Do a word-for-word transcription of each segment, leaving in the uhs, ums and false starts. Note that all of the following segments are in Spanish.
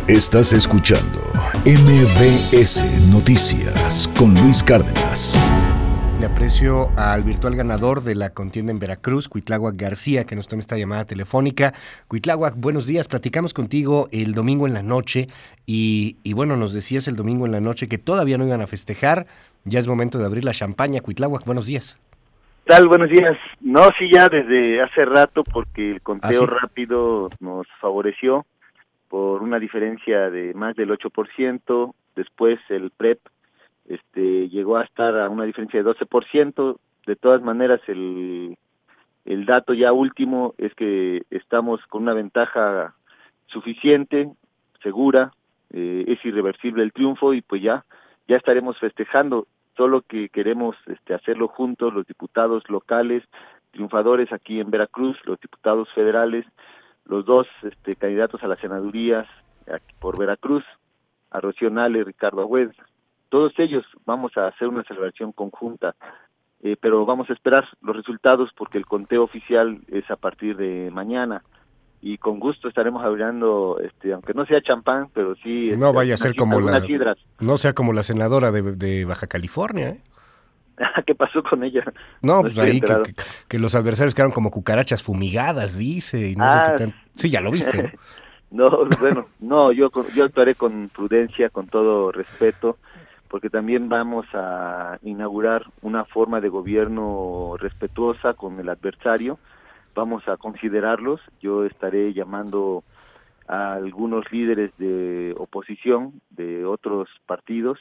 Estás escuchando M B S Noticias con Luis Cárdenas. Le aprecio al virtual ganador de la contienda en Veracruz, Cuitláhuac García, que nos toma esta llamada telefónica. Cuitláhuac, buenos días. Platicamos contigo el domingo en la noche y, y bueno, nos decías el domingo en la noche que todavía no iban a festejar. Ya es momento de abrir la champaña. Cuitláhuac, buenos días. Tal, buenos días. No, sí, ya desde hace rato, porque el conteo ¿Ah, sí? rápido nos favoreció por una diferencia de más del ocho por ciento. Después el P R E P este, llegó a estar a una diferencia de doce por ciento. De todas maneras, el, el dato ya último es que estamos con una ventaja suficiente, segura, eh, es irreversible el triunfo y pues ya, ya estaremos festejando. Solo que queremos este, hacerlo juntos, los diputados locales, triunfadores aquí en Veracruz, los diputados federales, los dos este, candidatos a las senadurías aquí por Veracruz, a Rocío Nale, Ricardo Agüed, todos ellos vamos a hacer una celebración conjunta, eh, pero vamos a esperar los resultados porque el conteo oficial es a partir de mañana y con gusto estaremos hablando, este, aunque no sea champán, pero sí este, No vaya a ser como la, sidras. no sea como la senadora de, de Baja California, ¿eh? ¿Qué pasó con ella? No, no pues ahí que, que, que los adversarios quedaron como cucarachas fumigadas, dice. Y no ah, sé qué tan... Sí, ya lo viste, ¿no? No, bueno, no, yo, yo actuaré con prudencia, con todo respeto, porque también vamos a inaugurar una forma de gobierno respetuosa con el adversario. Vamos a considerarlos. Yo estaré llamando a algunos líderes de oposición de otros partidos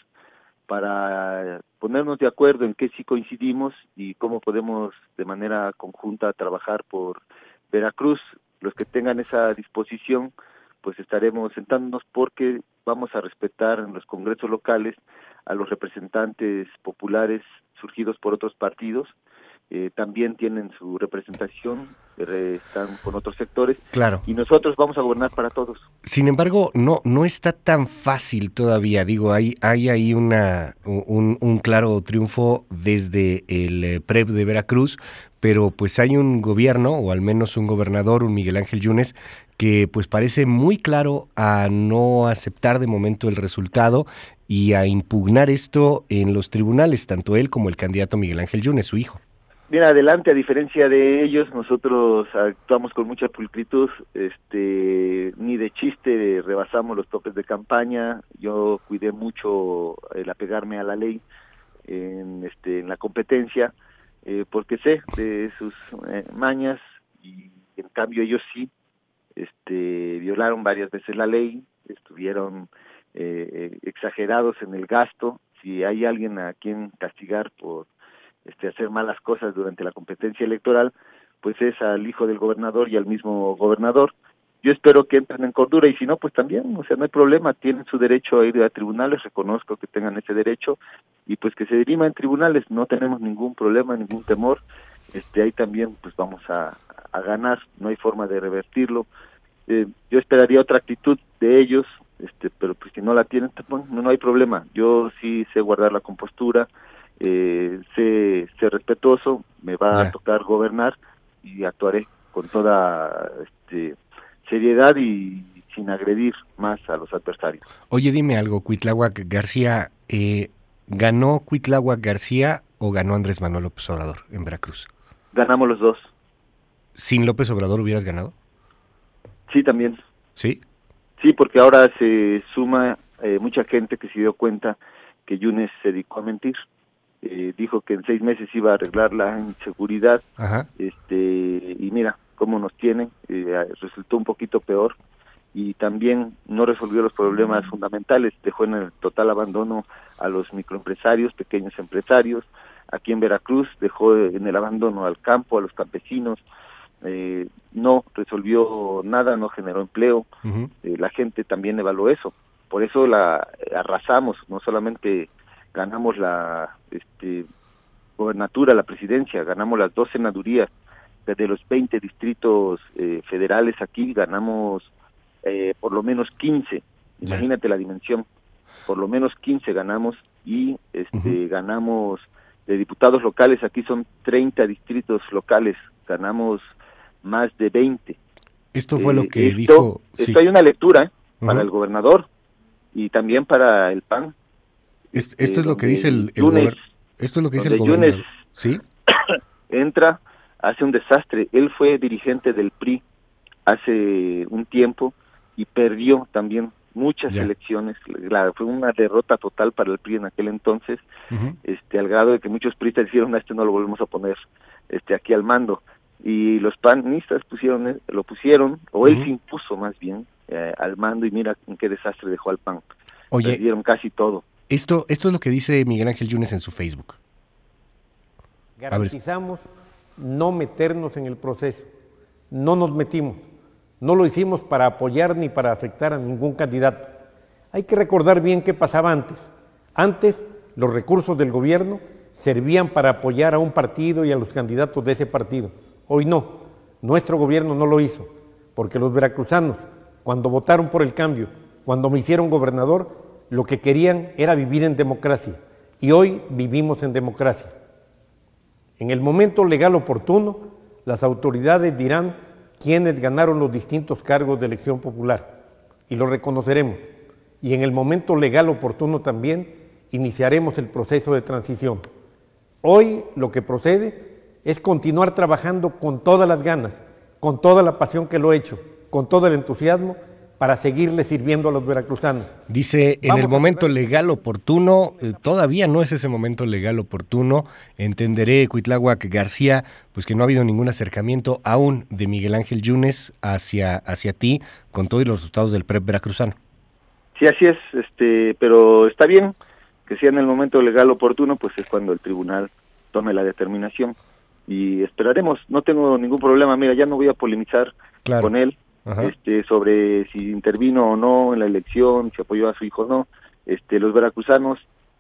para ponernos de acuerdo en qué sí coincidimos y cómo podemos de manera conjunta trabajar por Veracruz. Los que tengan esa disposición, pues estaremos sentándonos porque vamos a respetar en los congresos locales a los representantes populares surgidos por otros partidos. Eh, también tienen su representación, eh, están con otros sectores, claro. Y nosotros vamos a gobernar para todos. Sin embargo, no no está tan fácil todavía, digo, hay hay ahí una un, un claro triunfo desde el P R E P de Veracruz, pero pues hay un gobierno, o al menos un gobernador, un Miguel Ángel Yunes, que pues parece muy claro a no aceptar de momento el resultado y a impugnar esto en los tribunales, tanto él como el candidato Miguel Ángel Yunes, su hijo. Bien, adelante, a diferencia de ellos, nosotros actuamos con mucha pulcritud, este, ni de chiste rebasamos los topes de campaña. Yo cuidé mucho el apegarme a la ley en, este, en la competencia, eh, porque sé de sus eh, mañas y en cambio ellos sí, este, violaron varias veces la ley, estuvieron eh, exagerados en el gasto. Si hay alguien a quien castigar por Este, hacer malas cosas durante la competencia electoral, pues es al hijo del gobernador y al mismo gobernador. Yo espero que entren en cordura y si no, pues también, o sea, no hay problema, tienen su derecho a ir a tribunales, reconozco que tengan ese derecho y pues que se dirima en tribunales, no tenemos ningún problema, ningún temor. Este, ahí también pues vamos a, a ganar, no hay forma de revertirlo. Eh, yo esperaría otra actitud de ellos, este, pero pues si no la tienen, pues, no, no hay problema. Yo sí sé guardar la compostura. Eh, sé, sé respetuoso, me va yeah. a tocar gobernar y actuaré con toda este, seriedad y sin agredir más a los adversarios. Oye, dime algo, Cuitláhuac García, eh, ¿ganó Cuitláhuac García o ganó Andrés Manuel López Obrador en Veracruz? Ganamos los dos. ¿Sin López Obrador hubieras ganado? Sí, también. ¿Sí? Sí, porque ahora se suma eh, mucha gente que se dio cuenta que Yunes se dedicó a mentir. Eh, dijo que en seis meses iba a arreglar la inseguridad. Ajá. este y mira cómo nos tienen, eh, resultó un poquito peor y también no resolvió los problemas fundamentales, dejó en el total abandono a los microempresarios, pequeños empresarios. Aquí en Veracruz dejó en el abandono al campo, a los campesinos. Eh, no resolvió nada, no generó empleo. Uh-huh. eh, la gente también evaluó eso, por eso la arrasamos, no solamente ganamos la este, gobernatura, la presidencia, ganamos las dos senadurías, de los veinte distritos eh, federales aquí ganamos eh, por lo menos quince, yeah. Imagínate la dimensión, por lo menos quince ganamos y este uh-huh. ganamos de diputados locales, aquí son treinta distritos locales, ganamos más de veinte. Esto fue eh, lo que esto, dijo... Esto sí. hay una lectura, ¿eh? uh-huh. para el gobernador y también para el P A N. Esto, esto eh, es lo que dice el, el Yunes, gober... Esto es lo que dice el gobernador. Yunes ¿Sí? entra, hace un desastre. Él fue dirigente del P R I hace un tiempo y perdió también muchas ya. elecciones. La, fue una derrota total para el P R I en aquel entonces, uh-huh. este, al grado de que muchos priistas dijeron, a este no lo volvemos a poner este, aquí al mando. Y los panistas pusieron, lo pusieron, o él uh-huh. se impuso más bien eh, al mando, y mira en qué desastre dejó al P A N. Oye, perdieron casi todo. Esto, esto es lo que dice Miguel Ángel Yunes en su Facebook. Garantizamos no meternos en el proceso. No nos metimos. No lo hicimos para apoyar ni para afectar a ningún candidato. Hay que recordar bien qué pasaba antes. Antes, los recursos del gobierno servían para apoyar a un partido y a los candidatos de ese partido. Hoy no. Nuestro gobierno no lo hizo, porque los veracruzanos, cuando votaron por el cambio, cuando me hicieron gobernador, lo que querían era vivir en democracia. Y hoy vivimos en democracia. En el momento legal oportuno, las autoridades dirán quiénes ganaron los distintos cargos de elección popular, y lo reconoceremos. Y en el momento legal oportuno también iniciaremos el proceso de transición. Hoy lo que procede es continuar trabajando con todas las ganas, con toda la pasión que lo he hecho, con todo el entusiasmo, para seguirle sirviendo a los veracruzanos. Dice, en Vamos el momento legal oportuno, eh, todavía no es ese momento legal oportuno. Entenderé, Cuitláhuac García, pues que no ha habido ningún acercamiento aún de Miguel Ángel Yunes hacia, hacia ti, con todos los resultados del P R E P veracruzano. Sí, así es, este, pero está bien que sea en el momento legal oportuno, pues es cuando el tribunal tome la determinación. Y esperaremos, no tengo ningún problema, mira, ya no voy a polemizar claro. con él. Ajá. Este, sobre si intervino o no en la elección, si apoyó a su hijo o no. Este, los veracruzanos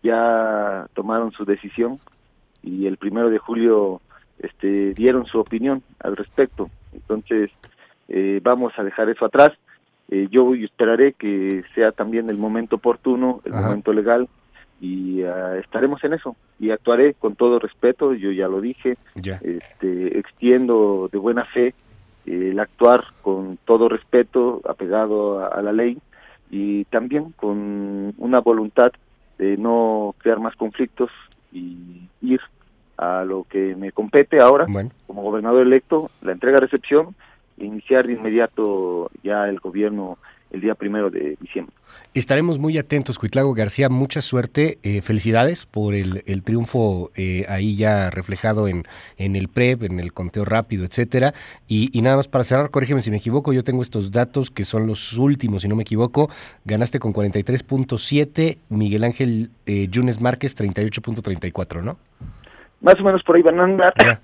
ya tomaron su decisión y el primero de julio este, dieron su opinión al respecto. Entonces eh, vamos a dejar eso atrás. Eh, yo esperaré que sea también el momento oportuno, el Ajá. momento legal, y uh, estaremos en eso y actuaré con todo respeto. Yo ya lo dije, ya. Este, extiendo de buena fe el actuar con todo respeto, apegado a, a la ley, y también con una voluntad de no crear más conflictos y ir a lo que me compete ahora, bueno. como gobernador electo, la entrega-recepción, e iniciar de inmediato ya el gobierno el día primero de diciembre. Estaremos muy atentos, Cuitláhuac García, mucha suerte, eh, felicidades por el, el triunfo eh, ahí ya reflejado en, en el P R E P, en el conteo rápido, etcétera, y, y nada más para cerrar, corrígeme si me equivoco, yo tengo estos datos que son los últimos, si no me equivoco, ganaste con cuarenta y tres punto siete, Miguel Ángel eh, Yunes Márquez treinta y ocho punto treinta y cuatro, ¿no? Más o menos por ahí van a andar. Ya.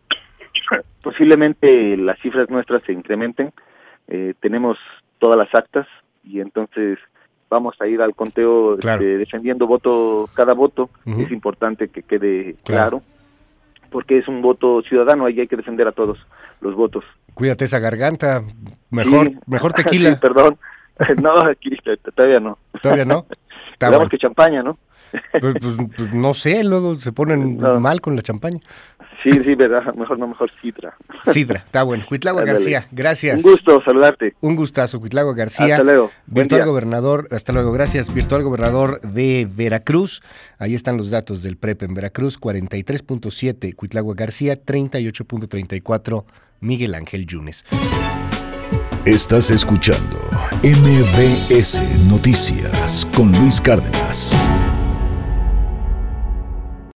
Posiblemente las cifras nuestras se incrementen, eh, tenemos todas las actas y entonces vamos a ir al conteo claro. este, defendiendo voto cada voto. Uh-huh. Es importante que quede claro. claro porque es un voto ciudadano, ahí hay que defender a todos los votos. Cuídate esa garganta, mejor sí. mejor tequila. Sí, perdón, no, aquí todavía no. ¿Todavía no? Digamos bueno. que champaña, ¿no? Pues, pues, pues no sé, luego se ponen no. mal con la champaña. Sí, sí, verdad, mejor no, mejor sidra. Sidra, está bueno. Cuitláhuac García, gracias. Un gusto saludarte. Un gustazo, Cuitláhuac García. Hasta luego. Virtual gobernador, hasta luego, gracias. Virtual gobernador de Veracruz. Ahí están los datos del P R E P en Veracruz, cuarenta y tres punto siete Cuitláhuac García, treinta y ocho punto treinta y cuatro Miguel Ángel Yunes. Estás escuchando M B S Noticias con Luis Cárdenas.